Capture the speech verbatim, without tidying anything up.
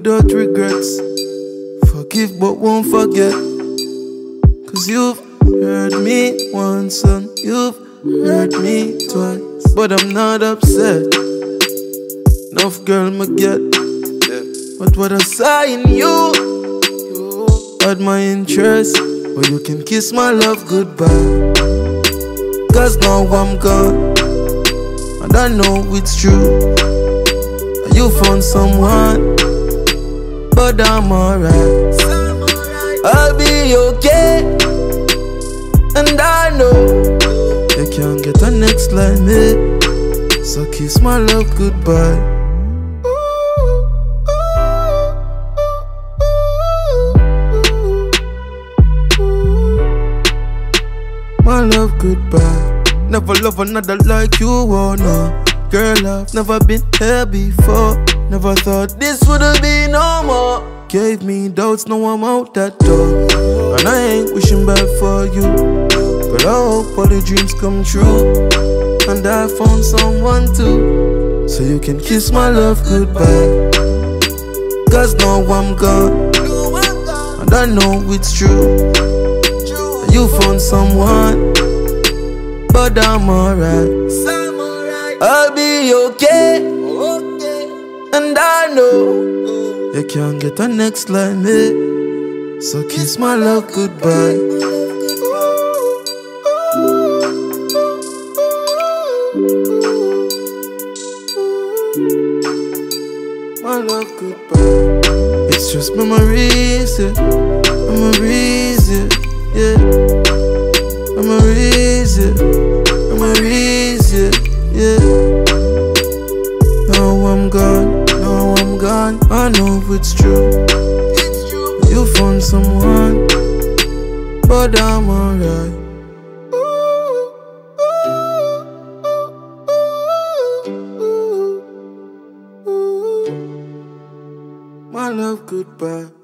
without regrets. Forgive but won't forget. Cause you've hurt me once and you've hurt me twice. But I'm not upset. Enough girl me get. But what I saw in you, you had my interest. But you can kiss my love goodbye. Cause now I'm gone and I know it's true. You found someone, but I'm alright. I'll be okay, and I know you can't get a next like me. So kiss my love goodbye. My love goodbye. Never love another like you, oh no. Girl, I've never been here before. Never thought this would be no more. Gave me doubts, now I'm out that door. And I ain't wishing bad for you, but I hope all the dreams come true. And I found someone too, so you can kiss my love goodbye. Cause now I'm gone, and I know it's true. You found someone, but I'm alright. I'll be okay, and I know you can't get a next like me. So kiss my love goodbye. My love goodbye. It's just memories, yeah. Memories, yeah, yeah. Memories, yeah. Memories, yeah, yeah. Now I'm gone, now I'm gone. I know it's true. You found someone, but I'm alright. My love goodbye.